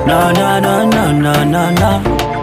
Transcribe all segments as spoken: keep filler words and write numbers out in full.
na na na na na na na.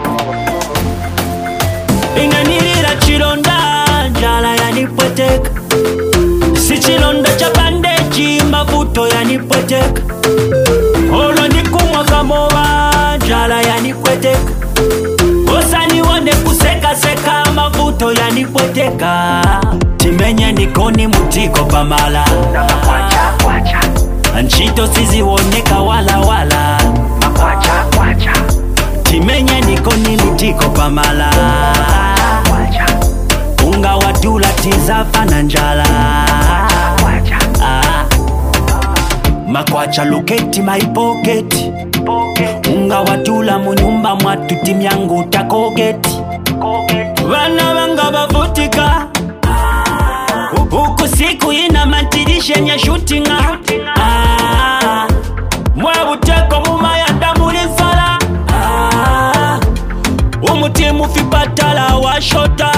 Inanirira chironda njala yanipweteka, si chilonda cha bandeji mavuto yanipweteka. Olo ndikumwa kamoba njala yanipweteka, osani wone kuseka seka mavuto yanipweteka. Timenye nikoni mutiko pamala, Makwacha kwacha, anchito siziwoneka wala wala. makwacha kwacha, Timenye nikoni mutiko pamala, kwacha unga watula tizafa na njala. kwacha, Ah. Makwacha luketi my pocket, pocket, unga watula munyumba mwatu timyangu takogeti. pocket, Vana vanga bavutika, uku siku ina mantirishe nya shootinga. Ah. Mwabuteko mumayanda mulifala. Ah. Umutimu fipatala wa shota.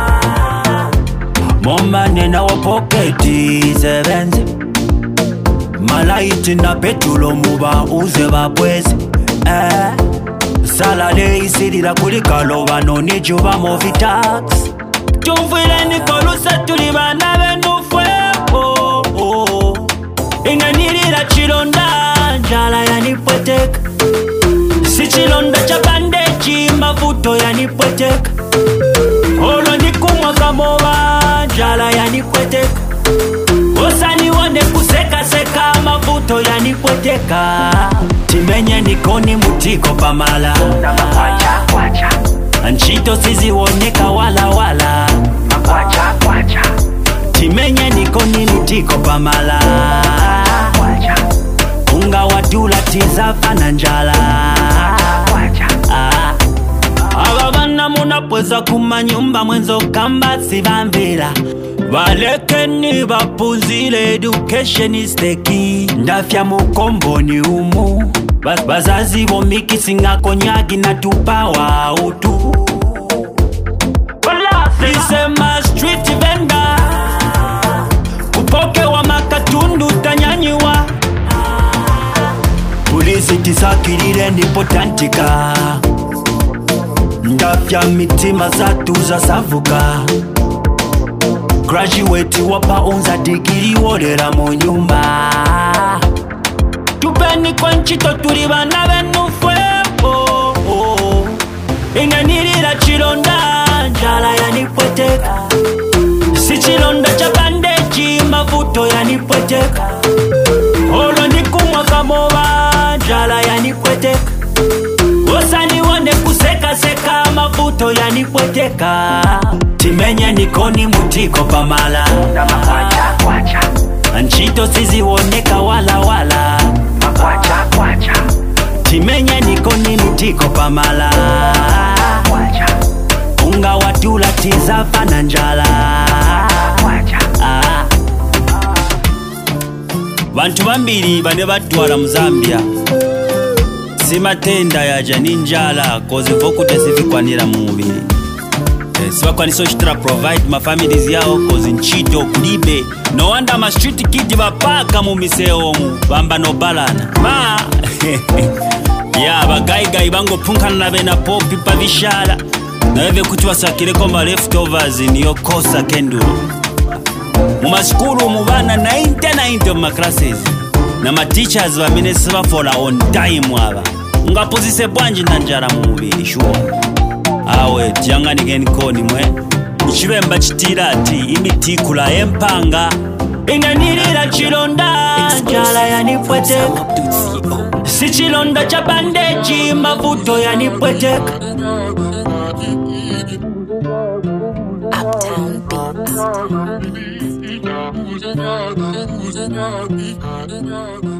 Momane na wa pocketi sevenze, malaiti na petulo muba uze babweze. Eh. Salade isidira kulikalo bano nijuba movie tax. Tumvile nikolusa tuli bana benufwe. Oh, oh. Inganirira chilonda njala yanipweteka, si chilonda cha bandeji mavuto yanipweteka. Olo ndikumwa kamoba njala yanipweteka, osani wone kuseka seka mavuto yanipweteka. Timenye nikoni mutiko pamala, makwacha kwacha, anchito siziwoneka wala wala. makwacha kwacha, Timenye nikoni mutiko pamala, kwacha unga watula tizafa na njala. kwacha, Ah. Aba bana munapweza kumanyumba mwenzo kamba sibamvira, balekeni bapunzile, education is the key. Ndafya mukomboni umu, Bas bazazi bomikisi nga konyagi na tupawa utu. Lisema street vendor, kupoke wa makatundu tanyanyiwa. Polisi tisakirire ndipo tantika, ndafya mitima zatu za savuka. Graduate wapa unza digiri wolera mu nyumba. Tupeni kwa nchito tuli bana benufwe. Oh, oh. Inganirira chilonda njala yanipweteka, si chilonda cha bandeji mavuto yanipweteka. Olo ndikumwa kamoba njala yanipweteka, osani wone kuseka seka mavuto yanipweteka. Timenye nikoni mutiko pamala, makwacha kwacha, anchito siziwoneka wala wala. makwacha kwacha, Timenye nikoni mutiko pamala, kwacha unga watula tizafa na njala. kwacha, Ah. Bantu bambiri bane batwala mu Zambia, simatenda yaja ninjala koze vokude sivikwanira mu mubiri. Eh, sibakwanisa ochitira provide ma families yao koze nchito kulibe. No wonder ma street kid bapaka mu miseo mu bamba no balana ma. Ya bagaigai bango punkana na bena popi pavishala, na weve kuti basakire ko ma leftovers niyo kosa kenduro. Mumaskulu mubana ninety ninety mu classes, na ma teachers bamene siba fola on time aba ngapozise bwanji nanjara mu mubiri sure. Awe tyangani genkoni mwe ichibemba chitira ati imitikula empanga. Inganirira chilonda njala yanipweteka, si chilonda cha bandeji mavuto yanipweteka. Uptown Beats. Ina, ina, ina, ina, ina, ina, ina,